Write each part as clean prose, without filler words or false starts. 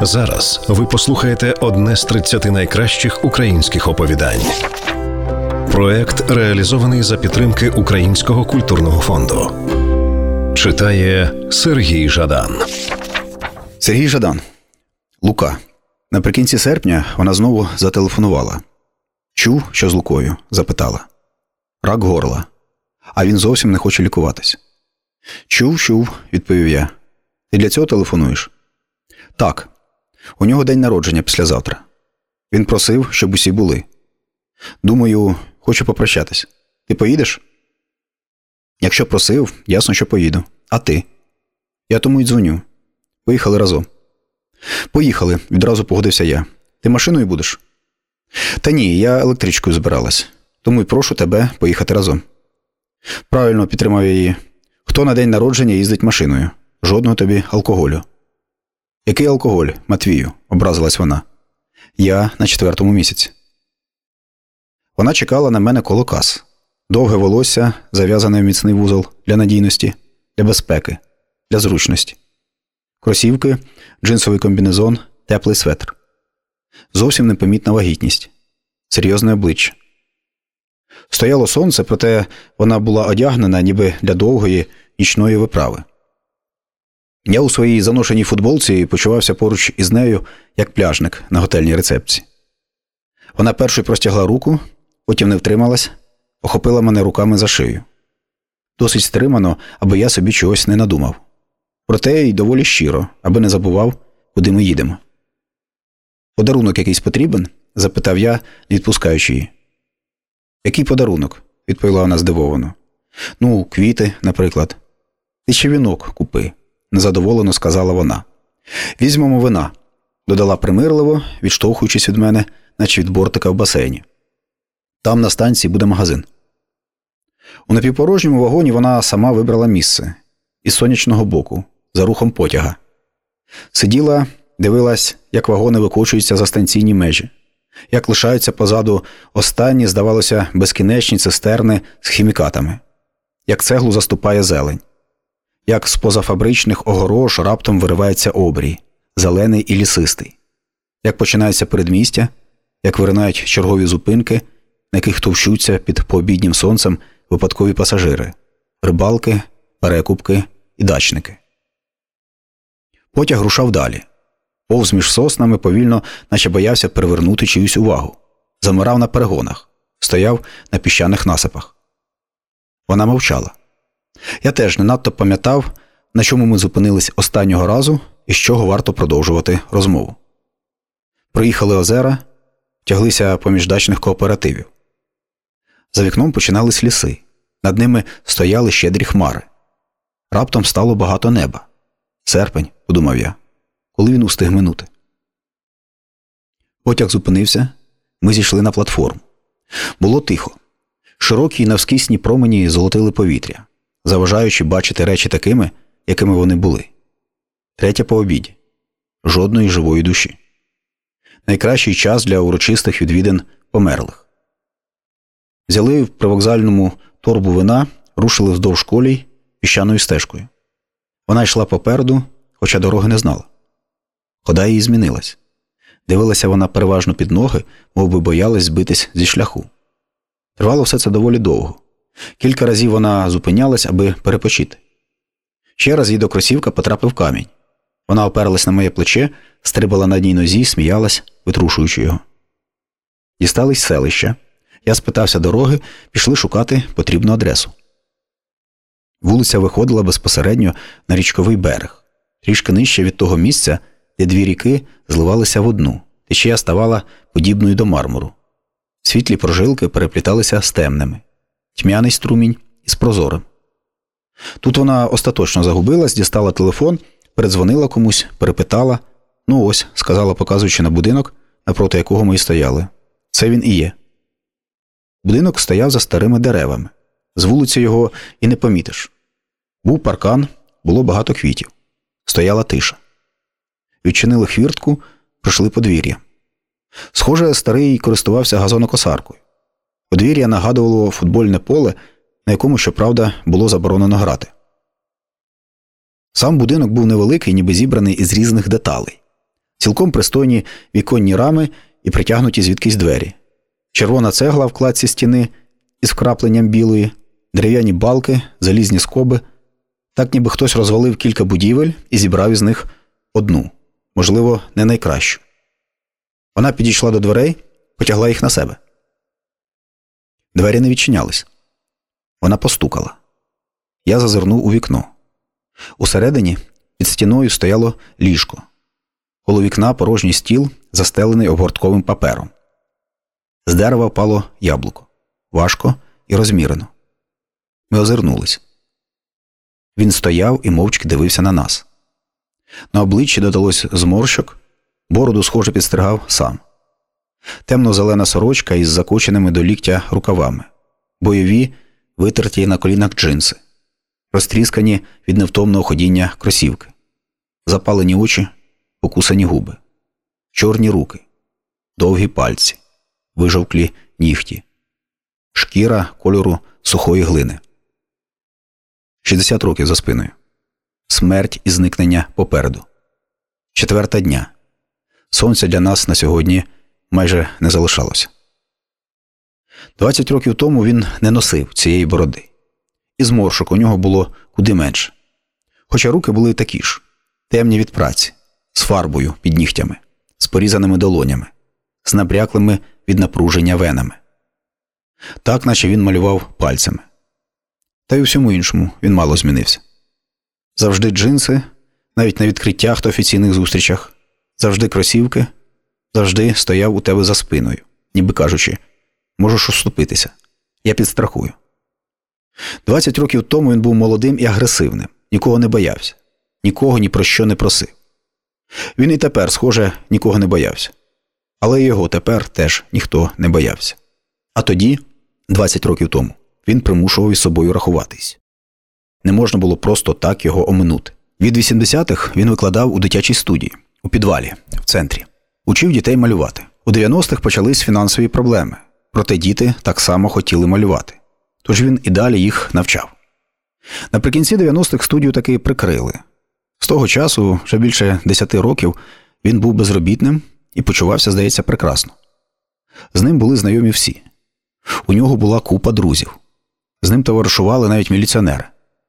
Зараз ви послухаєте одне з 30 найкращих українських оповідань. Проект реалізований за підтримки Українського культурного фонду. Читає Сергій Жадан. Сергій Жадан. Лука. Наприкінці серпня вона знову зателефонувала. «Чув, що з Лукою?» – запитала. «Рак горла. А він зовсім не хоче лікуватись». «Чув», – відповів я. «Ти для цього телефонуєш?» «Так. У нього день народження післязавтра. Він просив, щоб усі були. Думаю, хочу попрощатись. Ти поїдеш?» «Якщо просив, ясно, що поїду. А ти?» «Я тому й дзвоню. Поїхали разом». «Поїхали», – відразу погодився я. «Ти машиною будеш?» «Та ні, я електричкою збиралась. Тому й прошу тебе поїхати разом». «Правильно», – підтримав я її. «Хто на день народження їздить машиною? Жодного тобі алкоголю». «Який алкоголь, Матвію?» – образилась вона. «Я на 4-му місяці». Вона чекала на мене коло кас. Довге волосся, зав'язане в міцний вузол для надійності, для безпеки, для зручності. Кросівки, джинсовий комбінезон, теплий светр. Зовсім непомітна вагітність. Серйозне обличчя. Стояло сонце, проте вона була одягнена ніби для довгої нічної виправи. Я у своїй заношеній футболці почувався поруч із нею, як пляжник на готельній рецепції. Вона першою простягла руку, потім не втрималась, охопила мене руками за шию. Досить стримано, аби я собі чогось не надумав. Проте й доволі щиро, аби не забував, куди ми їдемо. «Подарунок якийсь потрібен?» – запитав я, не відпускаючи її. «Який подарунок?» – відповіла вона здивовано. «Ну, квіти, наприклад». «Ти ще вінок купи», – незадоволено сказала вона. «Візьмемо вина», – додала примирливо, відштовхуючись від мене, наче від бортика в басейні. «Там на станції буде магазин». У напівпорожньому вагоні вона сама вибрала місце. Із сонячного боку, за рухом потяга. Сиділа, дивилась, як вагони викочуються за станційні межі, як лишаються позаду останні, здавалося, безкінечні цистерни з хімікатами, як цеглу заступає зелень, як з позафабричних огорож раптом виривається обрій, зелений і лісистий, як починається передмістя, як виринають чергові зупинки, на яких товчуться під пообіднім сонцем випадкові пасажири, рибалки, перекупки і дачники. Потяг рушав далі. Повз між соснами повільно, наче боявся привернути чиюсь увагу. Замирав на перегонах. Стояв на піщаних насипах. Вона мовчала. Я теж не надто пам'ятав, на чому ми зупинились останнього разу і з чого варто продовжувати розмову. Проїхали озера, тяглися поміж дачних кооперативів. За вікном починались ліси. Над ними стояли щедрі хмари. Раптом стало багато неба. Серпень, подумав я, коли він устиг минути. Потяг зупинився, ми зійшли на платформу. Було тихо. Широкі навскісні промені золотили повітря, заважаючи бачити речі такими, якими вони були. 3 по обіді. Жодної живої душі. Найкращий час для урочистих відвідин померлих. Взяли в привокзальному торбу вина, рушили вздовж колій піщаною стежкою. Вона йшла попереду, хоча дороги не знала. Хода її змінилась. Дивилася вона переважно під ноги, мов би боялась збитись зі шляху. Тривало все це доволі довго. Кілька разів вона зупинялась, аби перепочити. Ще раз їй до кросівка потрапив камінь. Вона оперлась на моє плече, стрибала на одній нозі, сміялась, витрушуючи його. Дістались селища. Я спитався дороги, пішли шукати потрібну адресу. Вулиця виходила безпосередньо на річковий берег, трішки нижче від того місця, де 2 ріки зливалися в одну, течія ставала подібною до мармуру. Світлі прожилки перепліталися з темними, тьмяний струмінь із прозорим. Тут вона остаточно загубилась, дістала телефон, передзвонила комусь, перепитала. «Ну ось», – сказала, показуючи на будинок, напроти якого ми й стояли. «Це він і є». Будинок стояв за старими деревами. З вулиці його і не помітиш. Був паркан, було багато квітів. Стояла тиша. Відчинили хвіртку, пройшли подвір'я. Схоже, старий користувався газонокосаркою. Подвір'я нагадувало футбольне поле, на якому, щоправда, було заборонено грати. Сам будинок був невеликий, ніби зібраний із різних деталей. Цілком пристойні віконні рами і притягнуті звідкись двері. Червона цегла в кладці стіни із вкрапленням білої, дерев'яні балки, залізні скоби. Так ніби хтось розвалив кілька будівель і зібрав із них одну, можливо, не найкращу. Вона підійшла до дверей, потягла їх на себе. Двері не відчинялись. Вона постукала. Я зазирнув у вікно. Усередині під стіною стояло ліжко. Коло вікна порожній стіл, застелений обгортковим папером. З дерева впало яблуко. Важко і розмірено. Ми озирнулись. Він стояв і мовчки дивився на нас. На обличчі додалось зморщок, бороду, схоже, підстригав сам. Темно-зелена сорочка із закоченими до ліктя рукавами. Бойові, витерті на колінах джинси. Розтріскані від невтомного ходіння кросівки. Запалені очі, покусані губи. Чорні руки. Довгі пальці. Вижовклі нігті. Шкіра кольору сухої глини. 60 років за спиною. Смерть і зникнення попереду. 4-та дня. Сонця для нас на сьогодні майже не залишалося. 20 років тому він не носив цієї бороди. І зморшок у нього було куди менше. Хоча руки були такі ж. Темні від праці. З фарбою під нігтями. З порізаними долонями. З набряклими від напруження венами. Так, наче він малював пальцями. Та й у всьому іншому він мало змінився. Завжди джинси, навіть на відкриттях та офіційних зустрічах. Завжди кросівки, завжди стояв у тебе за спиною, ніби кажучи, можеш уступитися, я підстрахую. 20 років тому він був молодим і агресивним, нікого не боявся, нікого ні про що не просив. Він і тепер, схоже, нікого не боявся. Але його тепер теж ніхто не боявся. А тоді, 20 років тому, він примушував із собою рахуватись. Не можна було просто так його оминути. Від 80-х він викладав у дитячій студії, у підвалі, в центрі. Учив дітей малювати. У 90-х почались фінансові проблеми. Проте діти так само хотіли малювати. Тож він і далі їх навчав. Наприкінці 90-х студію таки прикрили. З того часу, вже більше 10 років, він був безробітним і почувався, здається, прекрасно. З ним були знайомі всі. У нього була купа друзів. З ним товаришували навіть міліціонери.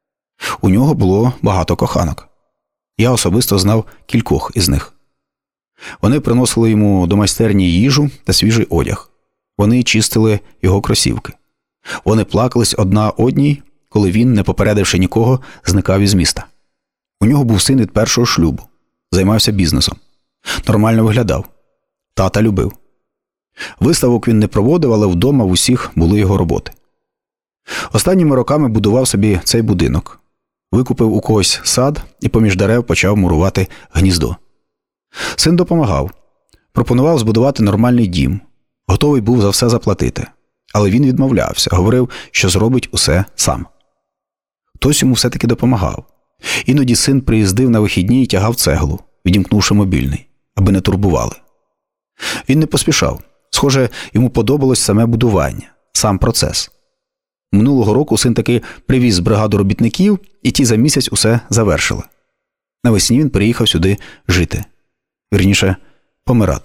У нього було багато коханок. Я особисто знав кількох із них. Вони приносили йому до майстерні їжу та свіжий одяг. Вони чистили його кросівки. Вони плакались одна одній, коли він, не попередивши нікого, зникав із міста. У нього був син від першого шлюбу. Займався бізнесом. Нормально виглядав. Тата любив. Виставок він не проводив, але вдома в усіх були його роботи. Останніми роками будував собі цей будинок. Викупив у когось сад і поміж дерев почав мурувати гніздо. Син допомагав. Пропонував збудувати нормальний дім. Готовий був за все заплатити. Але він відмовлявся, говорив, що зробить усе сам. Хтось йому все-таки допомагав. Іноді син приїздив на вихідні і тягав цеглу, відімкнувши мобільний, аби не турбували. Він не поспішав. Схоже, йому подобалось саме будування, сам процес. Минулого року син таки привіз бригаду робітників, і ті за місяць усе завершили. Навесні він приїхав сюди жити. Вірніше, помирати.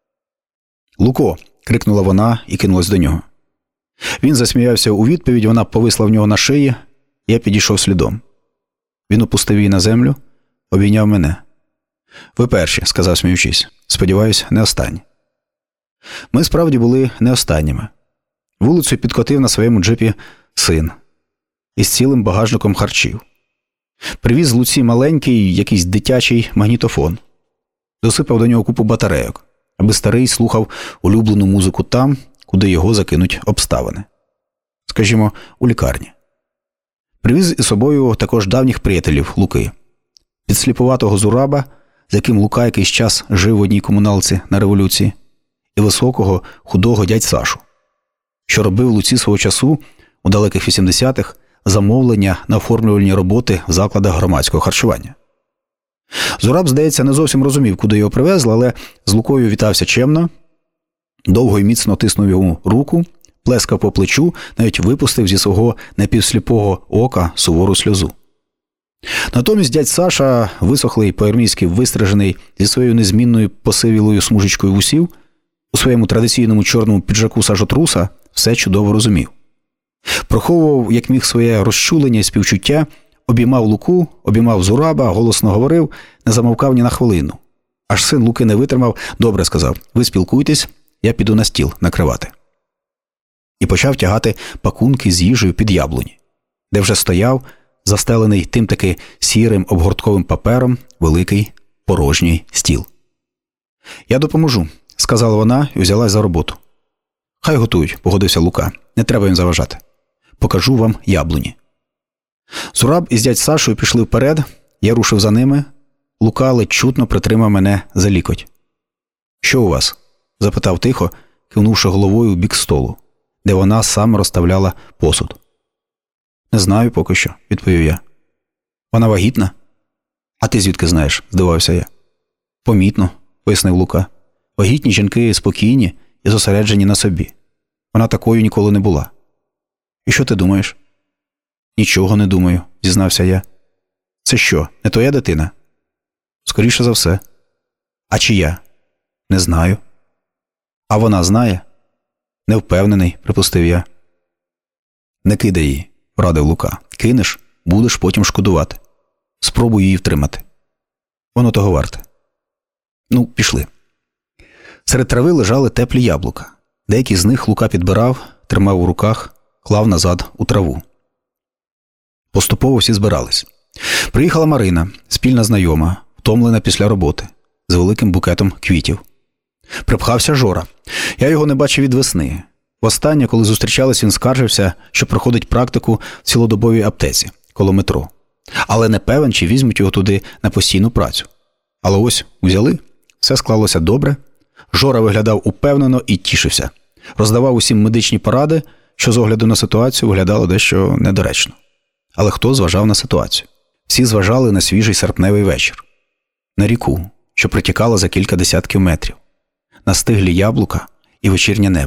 «Луко!» – крикнула вона і кинулась до нього. Він засміявся у відповідь, вона повисла в нього на шиї, я підійшов слідом. Він опустив її на землю, обійняв мене. «Ви перші», – сказав, сміючись. «Сподіваюсь, не останні». Ми справді були не останніми. Вулицю підкотив на своєму джипі син із цілим багажником харчів. Привіз Луці маленький, якийсь дитячий магнітофон. Досипав до нього купу батарейок, аби старий слухав улюблену музику там, куди його закинуть обставини. Скажімо, у лікарні. Привіз із собою також давніх приятелів Луки. Підсліпуватого Зураба, з яким Лука якийсь час жив в одній комуналці на революції, і високого, худого дядь Сашу, що робив Луці свого часу у далеких 80-х замовлення на оформлювальні роботи в закладах громадського харчування. Зураб, здається, не зовсім розумів, куди його привезли, але з Лукою вітався чемно, довго й міцно тиснув йому руку, плескав по плечу, навіть випустив зі свого напівсліпого ока сувору сльозу. Натомість дядь Саша, висохлий, по-армійськи вистрижений, зі своєю незмінною посивілою смужечкою вусів, у своєму традиційному чорному піджаку сажотруса, все чудово розумів. Проховував, як міг, своє розчулення і співчуття, обіймав Луку, обіймав Зураба, голосно говорив, не замовкав ні на хвилину. Аж син Луки не витримав, добре сказав, ви спілкуйтесь, я піду на стіл накривати. І почав тягати пакунки з їжею під яблуні, де вже стояв, застелений тим таки сірим обгортковим папером, великий порожній стіл. «Я допоможу», – сказала вона і взялась за роботу. «Хай готують», – погодився Лука, – «не треба їм заважати. Покажу вам яблуні». Зураб із дядь Сашою пішли вперед, я рушив за ними. Лука ледь чутно притримав мене за лікоть. «Що у вас?» – запитав тихо, кивнувши головою у бік столу, де вона саме розставляла посуд. «Не знаю поки що», – відповів я. «Вона вагітна?» «А ти звідки знаєш?» – здивався я. «Помітно», – пояснив Лука. «Вагітні жінки спокійні і зосереджені на собі. Вона такою ніколи не була». «І що ти думаєш?» «Нічого не думаю», – зізнався я. «Це що, не твоя дитина?» «Скоріше за все». «А чия?» «Не знаю». «А вона знає?» «Не впевнений», – припустив я. «Не кидай її», – порадив Лука. «Кинеш, будеш потім шкодувати. Спробуй її втримати. Воно того варте». «Ну, пішли». Серед трави лежали теплі яблука. Деякі з них Лука підбирав, тримав у руках, клав назад у траву. Поступово всі збирались. Приїхала Марина, спільна знайома, втомлена після роботи, з великим букетом квітів. Припхався Жора. Я його не бачив від весни. Востаннє, коли зустрічались, він скаржився, що проходить практику в цілодобовій аптеці, коло метро. Але не певен, чи візьмуть його туди на постійну працю. Але ось узяли, все склалося добре. Жора виглядав упевнено і тішився. Роздавав усім медичні поради, що з огляду на ситуацію виглядало дещо недоречно. Але хто зважав на ситуацію? Всі зважали на свіжий серпневий вечір. На ріку, що протікала за кілька десятків метрів. На стиглі яблука і вечірнє небо.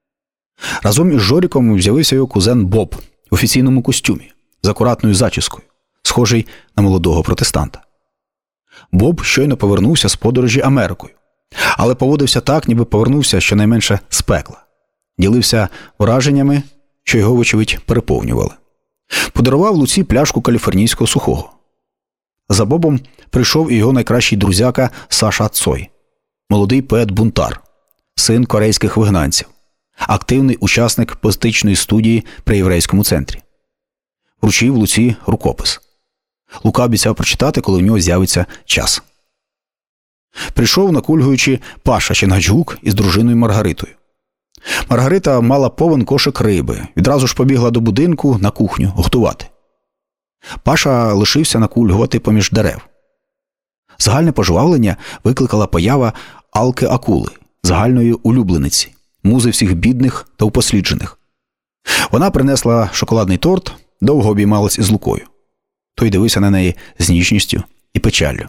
Разом із Жоріком з'явився його кузен Боб в офіційному костюмі, з акуратною зачіскою, схожий на молодого протестанта. Боб щойно повернувся з подорожі Америкою, але поводився так, ніби повернувся щонайменше з пекла. Ділився враженнями, що його, вочевидь, переповнювали. Подарував Луці пляшку каліфорнійського сухого. За Бобом прийшов і його найкращий друзяка Саша Цой, молодий поет-бунтар, син корейських вигнанців, активний учасник поетичної студії при єврейському центрі. Вручив Луці рукопис. Лука обіцяв прочитати, коли в нього з'явиться час. Прийшов, накульгуючи, Паша Чингаджгук із дружиною Маргаритою. Маргарита мала повен кошик риби, відразу ж побігла до будинку на кухню готувати. Паша лишився накульгувати поміж дерев. Загальне пожвавлення викликала поява Алки Акули, загальної улюблениці, музи всіх бідних та упосліджених. Вона принесла шоколадний торт, довго обіймалась із Лукою. Той дивився на неї з ніжністю і печаллю.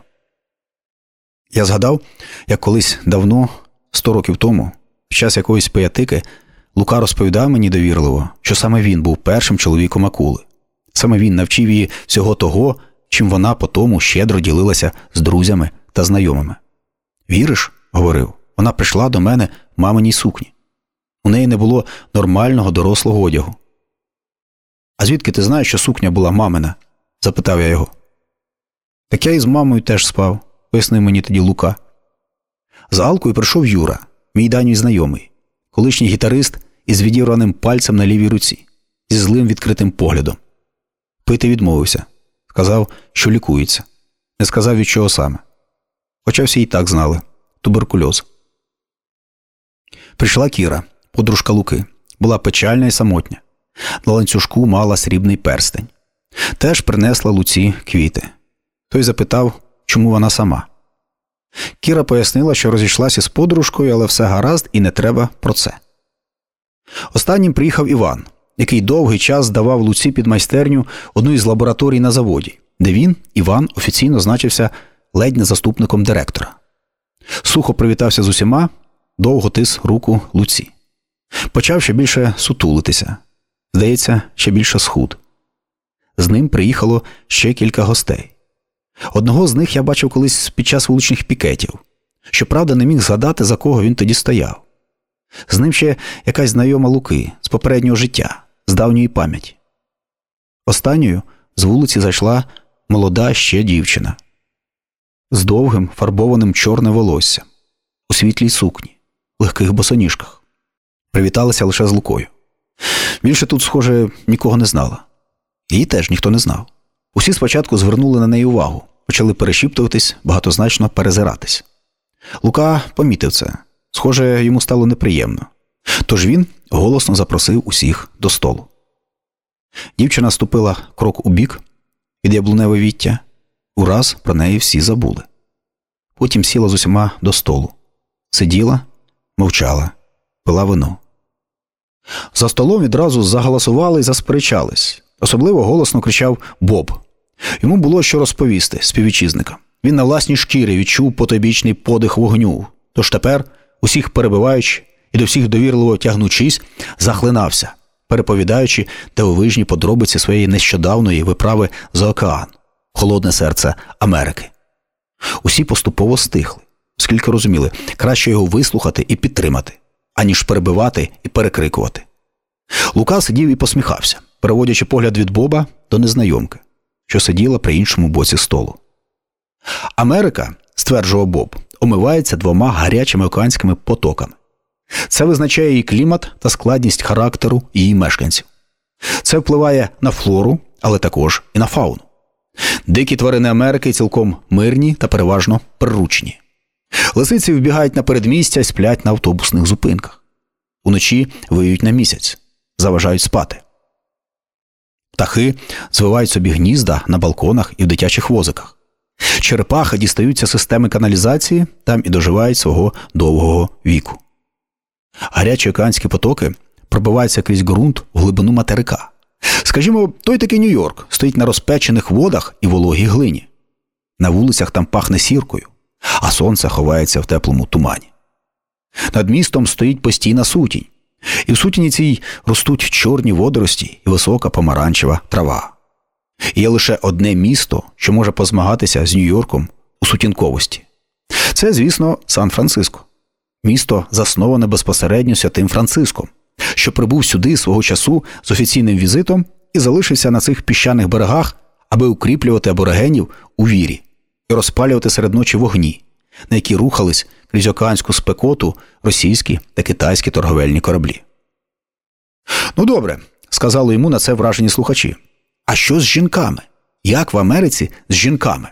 Я згадав, як колись давно, 100 років тому, під час якоїсь пиятики, Лука розповідав мені довірливо, що саме він був першим чоловіком Акули. Саме він навчив її всього того, чим вона потому щедро ділилася з друзями та знайомими. «Віриш?» – говорив. «Вона прийшла до мене в маминій сукні. У неї не було нормального дорослого одягу». «А звідки ти знаєш, що сукня була мамина?» – запитав я його. «Так я і з мамою теж спав», – пояснив мені тоді Лука. З Алкою прийшов Юра, мій давній знайомий, колишній гітарист із відірваним пальцем на лівій руці, зі злим відкритим поглядом. Пити відмовився. Сказав, що лікується. Не сказав, від чого саме. Хоча всі і так знали. Туберкульоз. Прийшла Кіра, подружка Луки. Була печальна і самотня. На ланцюжку мала срібний перстень. Теж принесла Луці квіти. Той запитав, чому вона сама. Кіра пояснила, що розійшлася з подружкою, але все гаразд і не треба про це. Останнім приїхав Іван, який довгий час здавав Луці під майстерню одну із лабораторій на заводі, де він, Іван, офіційно значився ледь не заступником директора. Сухо привітався з усіма, довго тис руку Луці. Почав ще більше сутулитися. Здається, ще більше схуд. З ним приїхало ще кілька гостей. Одного з них я бачив колись під час вуличних пікетів. Щоправда, не міг згадати, за кого він тоді стояв. З ним ще якась знайома Луки з попереднього життя, з давньої пам'яті. Останньою з вулиці зайшла молода ще дівчина. З довгим, фарбованим чорним волоссям, у світлій сукні, легких босоніжках. Привіталася лише з Лукою. Більше тут, схоже, нікого не знала. Її теж ніхто не знав. Усі спочатку звернули на неї увагу, почали перешіптуватись, багатозначно перезиратись. Лука помітив це. Схоже, йому стало неприємно. Тож він голосно запросив усіх до столу. Дівчина ступила крок убік від яблуневого віття. Ураз про неї всі забули. Потім сіла з усіма до столу. Сиділа, мовчала, пила вино. За столом відразу загаласували і засперечались. Особливо голосно кричав Боб. Йому було що розповісти співвітчизникам. Він на власній шкірі відчув потойбічний подих вогню. Тож тепер, усіх перебиваючи і до всіх довірливо тягнучись, захлинався, переповідаючи дивовижні подробиці своєї нещодавної виправи за океан, холодне серце Америки. Усі поступово стихли, оскільки розуміли, краще його вислухати і підтримати, аніж перебивати і перекрикувати. Лука сидів і посміхався, переводячи погляд від Боба до незнайомки, що сиділа при іншому боці столу. Америка, стверджував Боб, омивається 2 гарячими океанськими потоками. Це визначає її клімат та складність характеру її мешканців. Це впливає на флору, але також і на фауну. Дикі тварини Америки цілком мирні та переважно приручні. Лисиці вбігають на передмістя і сплять на автобусних зупинках. Уночі виють на місяць, заважають спати. Птахи звивають собі гнізда на балконах і в дитячих возиках. Черепахи дістаються системи каналізації, там і доживають свого довгого віку. Гарячі океанські потоки пробиваються крізь ґрунт в глибину материка. Скажімо, той такий Нью-Йорк стоїть на розпечених водах і вологій глині. На вулицях там пахне сіркою, а сонце ховається в теплому тумані. Над містом стоїть постійна сутінь, і в сутіні цій ростуть чорні водорості і висока помаранчева трава. І є лише одне місто, що може позмагатися з Нью-Йорком у сутінковості. Це, звісно, Сан-Франциско. Місто засноване безпосередньо святим Франциском, що прибув сюди свого часу з офіційним візитом і залишився на цих піщаних берегах, аби укріплювати аборигенів у вірі і розпалювати серед ночі вогні, на які рухались крізь океанську спекоту російські та китайські торговельні кораблі. «Ну добре», – сказали йому на це вражені слухачі. «А що з жінками? Як в Америці з жінками?»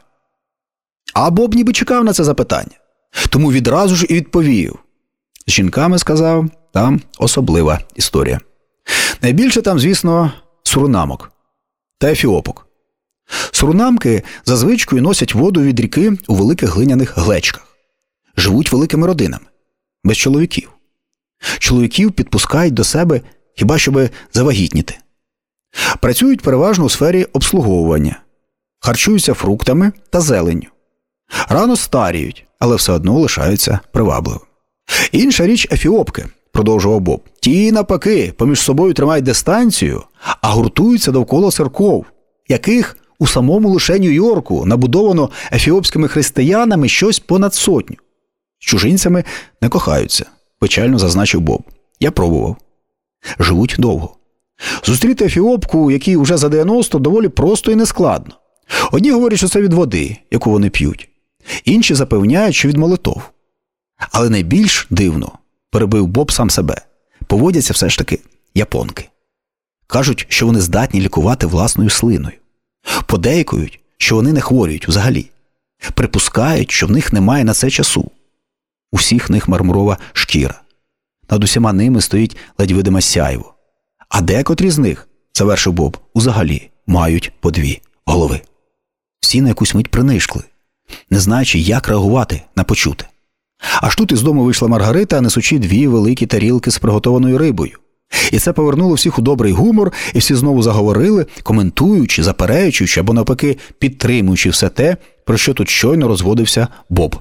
А Боб ніби чекав на це запитання, тому відразу ж і відповів. З жінками, сказав, там особлива історія. Найбільше там, звісно, суринамок та ефіопок. Суринамки за звичкою носять воду від ріки у великих глиняних глечках. Живуть великими родинами, без чоловіків. Чоловіків підпускають до себе хіба щоби завагітніти. Працюють переважно у сфері обслуговування. Харчуються фруктами та зеленню. Рано старіють, але все одно лишаються привабливими. Інша річ ефіопки, продовжував Боб. Ті, навпаки, поміж собою тримають дистанцію, а гуртуються довкола церков, яких у самому лише Нью-Йорку набудовано ефіопськими християнами щось понад 100. З чужинцями не кохаються, печально зазначив Боб. Я пробував. Живуть довго. Зустріти ефіопку, якій уже за 90, доволі просто і нескладно. Одні говорять, що це від води, яку вони п'ють. Інші запевняють, що від молитов. Але найбільш дивно, перебив Боб сам себе, поводяться все ж таки японки. Кажуть, що вони здатні лікувати власною слиною. Подейкують, що вони не хворіють взагалі. Припускають, що в них немає на це часу. У всіх них мармурова шкіра. Над усіма ними стоїть ледь видиме сяйво. А декотрі з них, завершив Боб, узагалі мають по 2 голови. Всі на якусь мить принишкли, не знаючи, як реагувати на почуте. Аж тут із дому вийшла Маргарита, несучи 2 великі тарілки з приготованою рибою. І це повернуло всіх у добрий гумор, і всі знову заговорили, коментуючи, заперечуючи або навпаки підтримуючи все те, про що тут щойно розводився Боб.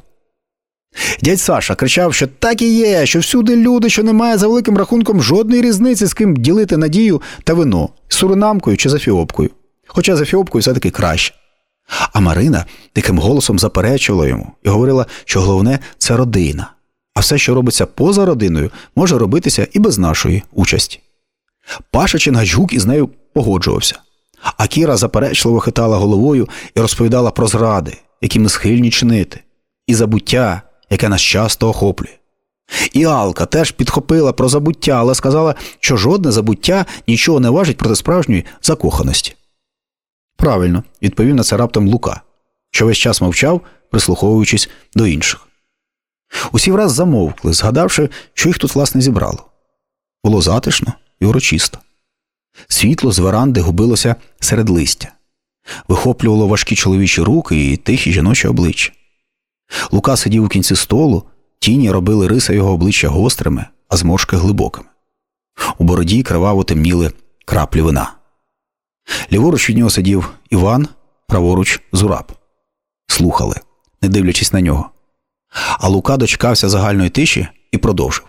Дядь Саша кричав, що так і є, що всюди люди, що немає за великим рахунком жодної різниці, з ким ділити надію та вино, з суринамкою чи з ефіопкою. Хоча з Ефіопкою все-таки краще. А Марина тихим голосом заперечувала йому і говорила, що головне – це родина. А все, що робиться поза родиною, може робитися і без нашої участі. Паша Чингачгук із нею погоджувався. А Кіра заперечливо хитала головою і розповідала про зради, які ми схильні чинити, і забуття, яке нас часто охоплює. І Алка теж підхопила про забуття, але сказала, що жодне забуття нічого не важить проти справжньої закоханості. Правильно, відповів на це раптом Лука, що весь час мовчав, прислуховуючись до інших. Усі враз замовкли, згадавши, що їх тут, власне, зібрало. Було затишно і урочисто. Світло з веранди губилося серед листя. Вихоплювало важкі чоловічі руки і тихі жіночі обличчя. Лука сидів у кінці столу, тіні робили риси його обличчя гострими, а зморшки глибокими. У бороді криваво темніли краплі вина. Ліворуч від нього сидів Іван, праворуч – Зураб. Слухали, не дивлячись на нього. А Лука дочекався загальної тиші і продовжив.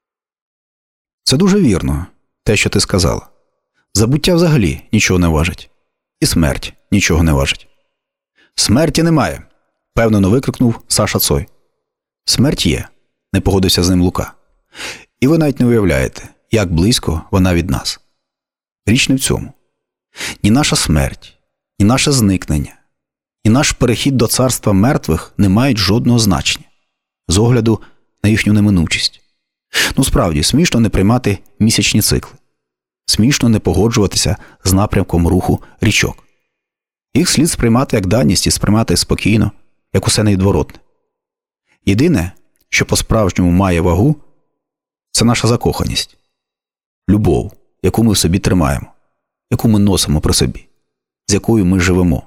Це дуже вірно, те, що ти сказала. Забуття взагалі нічого не важить. І смерть нічого не важить. Смерті немає, впевнено викрикнув Саша Цой. Смерть є, не погодився з ним Лука. І ви навіть не уявляєте, як близько вона від нас. Річ не в цьому. Ні наша смерть, ні наше зникнення, ні наш перехід до царства мертвих не мають жодного значення, з огляду на їхню неминучість. Справді, смішно не приймати місячні цикли. Смішно не погоджуватися з напрямком руху річок. Їх слід сприймати як даність і сприймати спокійно, як усе невідворотне. Єдине, що по-справжньому має вагу, це наша закоханість. Любов, яку ми в собі тримаємо, яку ми носимо при собі, з якою ми живемо.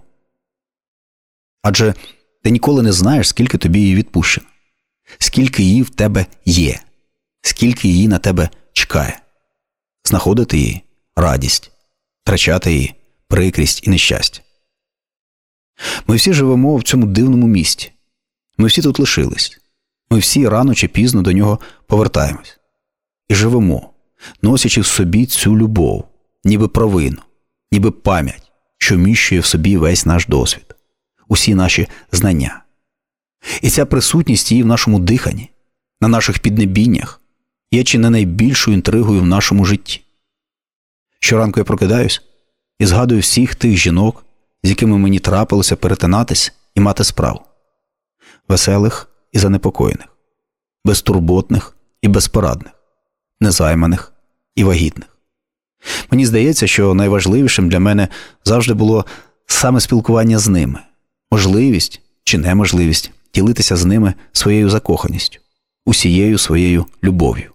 Адже ти ніколи не знаєш, скільки тобі її відпущено, скільки її в тебе є, скільки її на тебе чекає. Знаходити її – радість, втрачати її – прикрість і нещастя. Ми всі живемо в цьому дивному місті. Ми всі тут лишились. Ми всі рано чи пізно до нього повертаємось. І живемо, носячи в собі цю любов, ніби провину, ніби пам'ять, що вміщує в собі весь наш досвід, усі наші знання. І ця присутність її в нашому диханні, на наших піднебіннях, є чи не найбільшою інтригою в нашому житті. Щоранку я прокидаюсь і згадую всіх тих жінок, з якими мені трапилося перетинатись і мати справу. Веселих і занепокоєних, безтурботних і безпорадних, незайманих і вагітних. Мені здається, що найважливішим для мене завжди було саме спілкування з ними, можливість чи неможливість ділитися з ними своєю закоханістю, усією своєю любов'ю.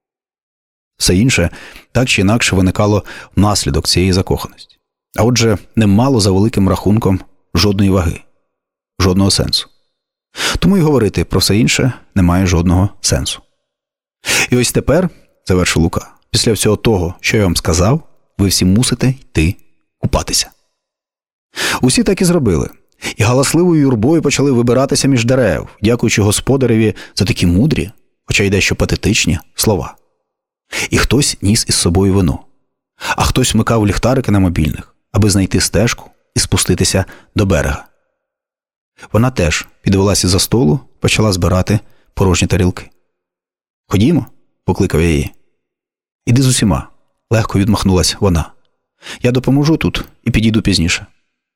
Все інше так чи інакше виникало внаслідок цієї закоханості. А отже, не мало за великим рахунком жодної ваги, жодного сенсу. Тому й говорити про все інше немає жодного сенсу. І ось тепер, завершив Лука, після всього того, що я вам сказав, ви всі мусите йти купатися. Усі так і зробили. І галасливою юрбою почали вибиратися між дерев, дякуючи господареві за такі мудрі, хоча й дещо патетичні, слова. І хтось ніс із собою вино, а хтось вмикав ліхтарики на мобільних, аби знайти стежку і спуститися до берега. Вона теж підвелася за столу, почала збирати порожні тарілки. «Ходімо», – покликав я її. «Іди з усіма», – легко відмахнулась вона. «Я допоможу тут і підійду пізніше».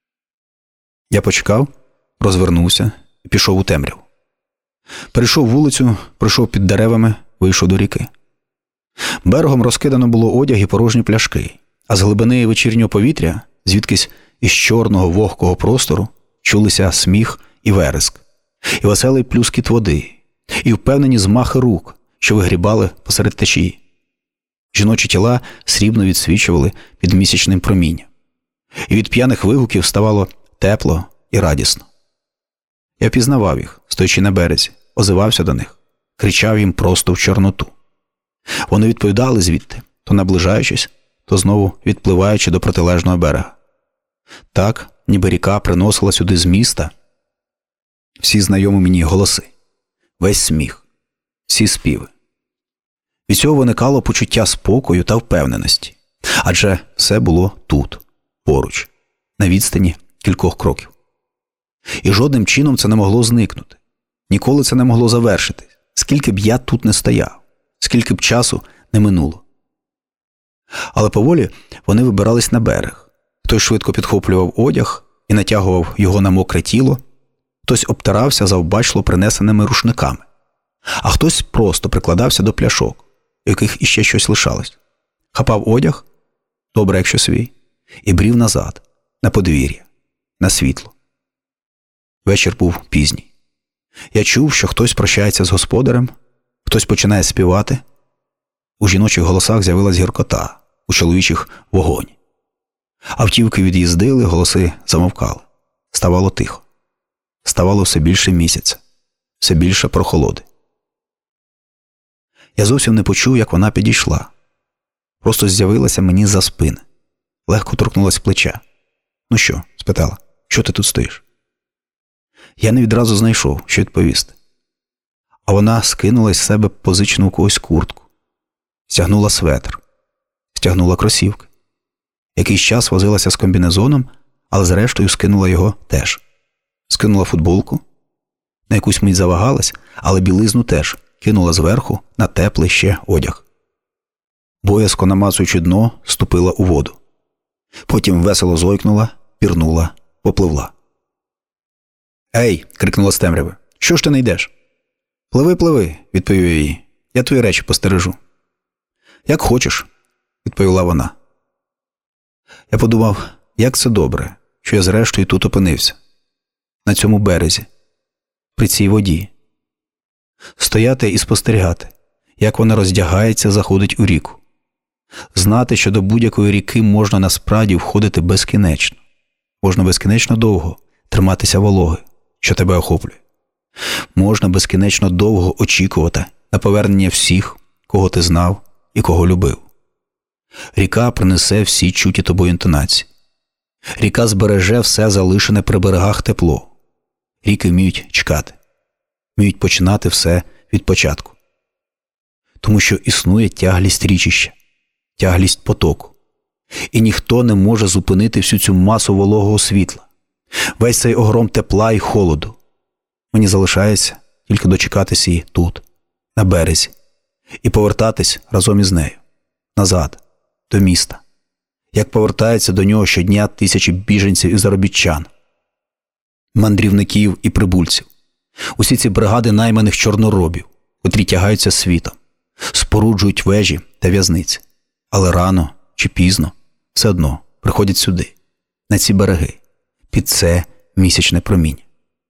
Я почекав, розвернувся і пішов у темряву. Перейшов вулицю, пройшов під деревами, вийшов до ріки. Берегом розкидано було одяг і порожні пляшки, а з глибини вечірнього повітря, звідкись із чорного вогкого простору, чулися сміх і вереск, і веселий плюскіт води, і впевнені змахи рук, що вигрібали посеред течії. Жіночі тіла срібно відсвічували під місячним промінням, і від п'яних вигуків ставало тепло і радісно. Я пізнавав їх, стоячи на березі, озивався до них, кричав їм просто в Чорноту. Вони відповідали звідти, то наближаючись, то знову відпливаючи до протилежного берега. Так, ніби ріка приносила сюди з міста всі знайомі мені голоси, весь сміх, всі співи. Від цього виникало почуття спокою та впевненості, адже все було тут, поруч, на відстані кількох кроків. І жодним чином це не могло зникнути. Ніколи це не могло завершитись, скільки б я тут не стояв, скільки б часу не минуло. Але поволі вони вибирались на берег. Хтось швидко підхоплював одяг і натягував його на мокре тіло, хтось обтирався завбачливо принесеними рушниками, а хтось просто прикладався до пляшок, у яких іще щось лишалось. Хапав одяг, добре, якщо свій, і брів назад, на подвір'я, на світло. Вечір був пізній. Я чув, що хтось прощається з господарем, хтось починає співати. У жіночих голосах з'явилась гіркота, у чоловічих – вогонь. Автівки від'їздили, голоси замовкали. Ставало тихо. Ставало все більше місяця, все більше прохолоди. Я зовсім не почув, як вона підійшла. Просто з'явилася мені з-за спини. Легко торкнулась плеча. «Ну що?» – спитала. «Що ти тут стоїш?» Я не відразу знайшов, що відповісти. А вона скинула з себе позичену у когось куртку. Стягнула светр. Стягнула кросівки. Якийсь час возилася з комбінезоном, але зрештою скинула його теж. Скинула футболку. На якусь мить завагалась, але білизну теж кинула зверху на теплий ще одяг. Боязко намацуючи дно, ступила у воду. Потім весело зойкнула, пірнула, попливла. «Ей!» – крикнула з темряви. «Що ж ти не йдеш?» «Пливи, пливи!» – відповів я їй. «Я твої речі постережу». «Як хочеш», – відповіла вона. Я подумав, як це добре, що я зрештою тут опинився. На цьому березі. При цій воді. Стояти і спостерігати, як вона роздягається, заходить у ріку. Знати, що до будь-якої ріки можна насправді входити безкінечно. Можна безкінечно довго триматися вологи, що тебе охоплює. Можна безкінечно довго очікувати на повернення всіх, кого ти знав і кого любив. Ріка принесе всі чуті тобою інтонації. Ріка збереже все залишене при берегах тепло. Ріки вміють чекати. Вміють починати все від початку. Тому що існує тяглість річища, тяглість потоку. І ніхто не може зупинити всю цю масу вологого світла. Весь цей огром тепла і холоду. Мені залишається тільки дочекатись її тут, на березі, і повертатись разом із нею, назад, до міста, як повертаються до нього щодня тисячі біженців і заробітчан, мандрівників і прибульців. Усі ці бригади найманих чорноробів, котрі тягаються світом, споруджують вежі та в'язниці, але рано чи пізно все одно приходять сюди, на ці береги, під це місячне проміння.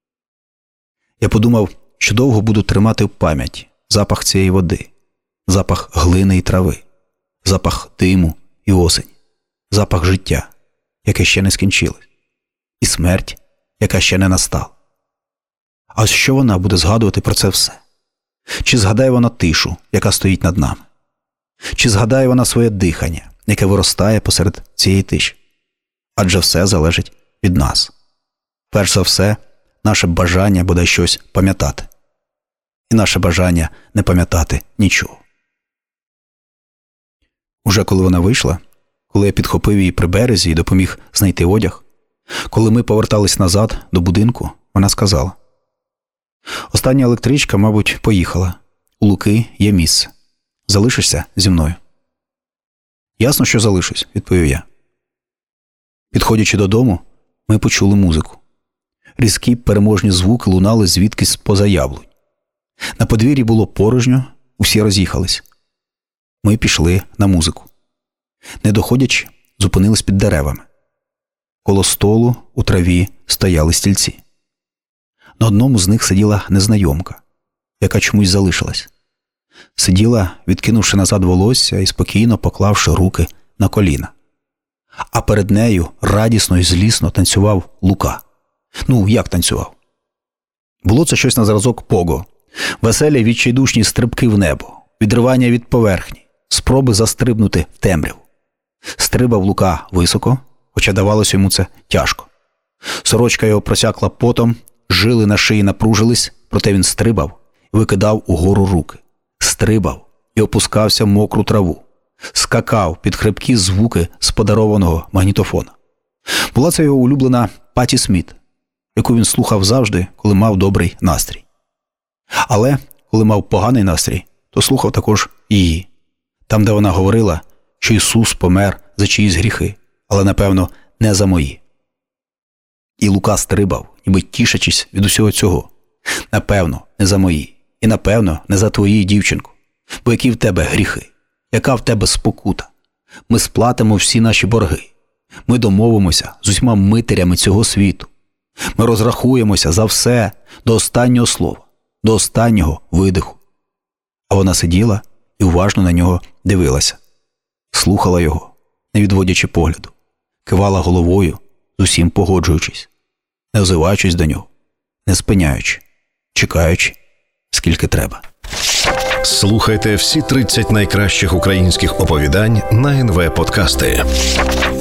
Я подумав, що довго буду тримати в пам'яті запах цієї води, запах глини і трави, запах диму і осені, запах життя, яке ще не скінчилось, і смерть, яка ще не настала. А ось що вона буде згадувати про це все? Чи згадає вона тишу, яка стоїть над нами? Чи згадає вона своє дихання, яке виростає посеред цієї тиші? Адже все залежить від нас. Перш за все, наше бажання бодай щось пам'ятати. І наше бажання не пам'ятати нічого. Уже коли вона вийшла, коли я підхопив її при березі і допоміг знайти одяг, коли ми повертались назад до будинку, вона сказала: «Остання електричка, мабуть, поїхала. У Луки є місце. Залишишся зі мною?» «Ясно, що залишусь», – відповів я. Підходячи додому, ми почули музику. Різкі переможні звуки лунали звідкись з-поза яблунь. На подвір'ї було порожньо, усі роз'їхались. Ми пішли на музику. Не доходячи, зупинились під деревами. Коло столу у траві стояли стільці. На одному з них сиділа незнайомка, яка чомусь залишилась. Сиділа, відкинувши назад волосся і спокійно поклавши руки на коліна. А перед нею радісно і злісно танцював Лука. Ну, як танцював? Було це щось на зразок пого. Веселі відчайдушні стрибки в небо, відривання від поверхні, спроби застрибнути в темряву. Стрибав Лука високо, хоча давалося йому це тяжко. Сорочка його просякла потом, жили на шиї напружились, проте він стрибав і викидав угору руки. Стрибав і опускався в мокру траву. Скакав під хрипкі звуки з подарованого магнітофона. Була це його улюблена Патті Сміт, яку він слухав завжди, коли мав добрий настрій. Але, коли мав поганий настрій, то слухав також її. Там, де вона говорила, що Ісус помер за чиїсь гріхи, але, напевно, не за мої. І Лука стрибав, ніби тішачись від усього цього. Напевно, не за мої. І, напевно, не за твої, дівчинку. Бо які в тебе гріхи? Яка в тебе спокута? Ми сплатимо всі наші борги. Ми домовимося з усіма митарями цього світу. Ми розрахуємося за все до останнього слова, до останнього видиху. А вона сиділа і уважно на нього дивилася. Слухала його, не відводячи погляду. Кивала головою, з усім погоджуючись, не озиваючись до нього, не спиняючи, чекаючи, скільки треба. Слухайте всі 30 найкращих українських оповідань на НВ Подкасти.